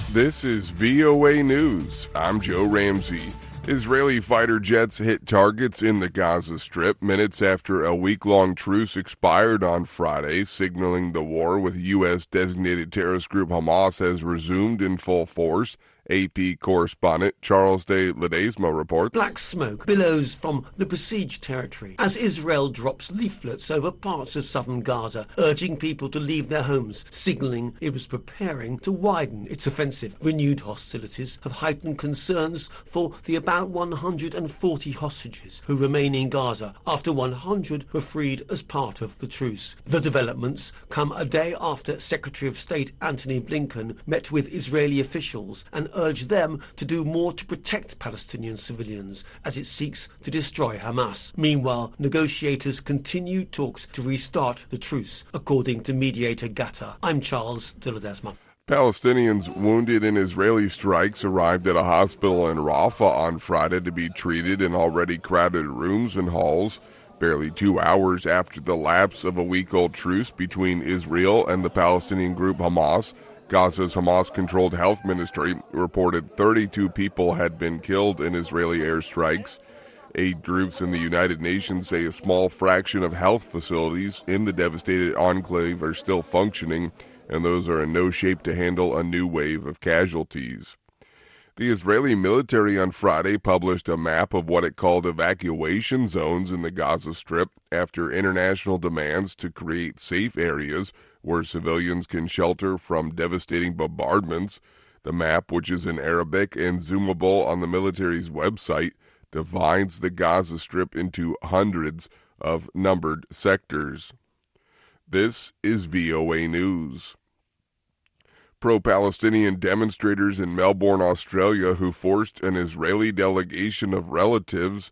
This is VOA News. I'm Joe Ramsey. Israeli fighter jets hit targets in the Gaza Strip minutes after a week-long truce expired on Friday, signaling the war with U.S.-designated terrorist group Hamas has resumed in full force. AP correspondent Charles de Ledesma reports. Black smoke billows from the besieged territory as Israel drops leaflets over parts of southern Gaza, urging people to leave their homes, signaling it was preparing to widen its offensive. Renewed hostilities have heightened concerns for the about 140 hostages who remain in Gaza after 100 were freed as part of the truce. The developments come a day after Secretary of State Antony Blinken met with Israeli officials and urged them to do more to protect Palestinian civilians as it seeks to destroy Hamas. Meanwhile, negotiators continue talks to restart the truce, according to mediator Gatta. I'm Charles de Ledesma. Palestinians wounded in Israeli strikes arrived at a hospital in Rafah on Friday to be treated in already crowded rooms and halls, barely 2 hours after the lapse of a week-old truce between Israel and the Palestinian group Hamas. Gaza's Hamas-controlled health ministry reported 32 people had been killed in Israeli airstrikes. Aid groups in the United Nations say a small fraction of health facilities in the devastated enclave are still functioning, and those are in no shape to handle a new wave of casualties. The Israeli military on Friday published a map of what it called evacuation zones in the Gaza Strip after international demands to create safe areas where civilians can shelter from devastating bombardments. The map, which is in Arabic and zoomable on the military's website, divides the Gaza Strip into hundreds of numbered sectors. This is VOA News. Pro-Palestinian demonstrators in Melbourne, Australia, who forced an Israeli delegation of relatives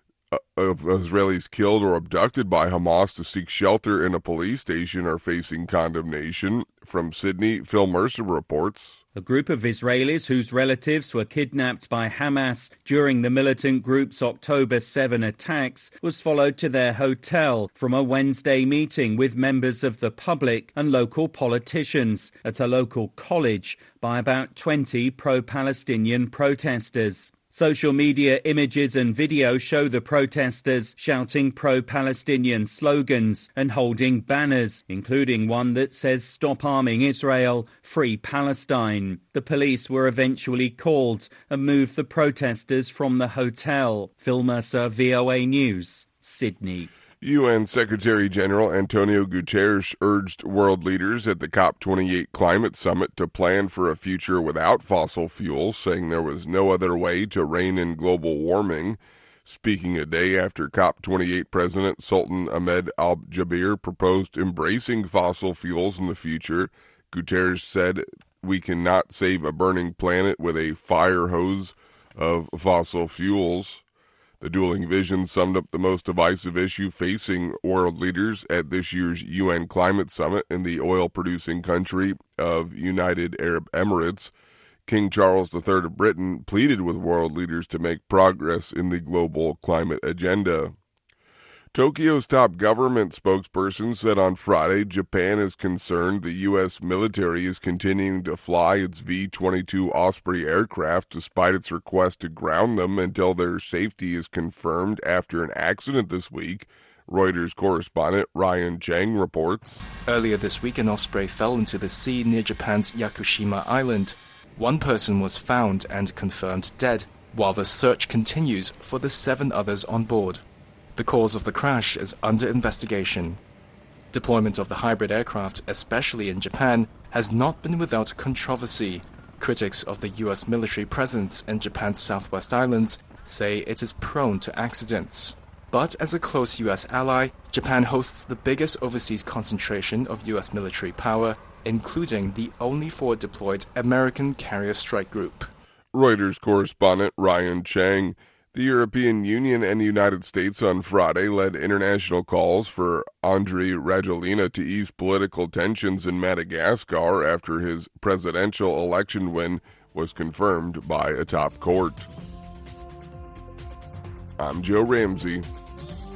of Israelis killed or abducted by Hamas to seek shelter in a police station are facing condemnation. From Sydney, Phil Mercer reports. A group of Israelis whose relatives were kidnapped by Hamas during the militant group's October 7 attacks was followed to their hotel from a Wednesday meeting with members of the public and local politicians at a local college by about 20 pro-Palestinian protesters. Social media images and video show the protesters shouting pro-Palestinian slogans and holding banners, including one that says "Stop arming Israel, free Palestine." The police were eventually called and moved the protesters from the hotel. Phil Mercer, VOA News, Sydney. UN Secretary-General Antonio Guterres urged world leaders at the COP28 climate summit to plan for a future without fossil fuels, saying there was no other way to rein in global warming. Speaking a day after COP28 President Sultan Ahmed Al-Jaber proposed embracing fossil fuels in the future, Guterres said, "We cannot save a burning planet with a fire hose of fossil fuels." The dueling vision summed up the most divisive issue facing world leaders at this year's UN Climate Summit in the oil-producing country of United Arab Emirates. King Charles III of Britain pleaded with world leaders to make progress in the global climate agenda. Tokyo's top government spokesperson said on Friday Japan is concerned the U.S. military is continuing to fly its V-22 Osprey aircraft despite its request to ground them until their safety is confirmed after an accident this week. Reuters correspondent Ryan Cheng reports. Earlier this week, an Osprey fell into the sea near Japan's Yakushima Island. One person was found and confirmed dead, while the search continues for the 7 others on board. The cause of the crash is under investigation. Deployment of the hybrid aircraft, especially in Japan, has not been without controversy. Critics of the U.S. military presence in Japan's Southwest Islands say it is prone to accidents. But as a close U.S. ally, Japan hosts the biggest overseas concentration of U.S. military power, including the only forward-deployed American carrier strike group. Reuters correspondent Ryan Cheng. The European Union and the United States on Friday led international calls for Andry Rajoelina to ease political tensions in Madagascar after his presidential election win was confirmed by a top court. I'm Joe Ramsey.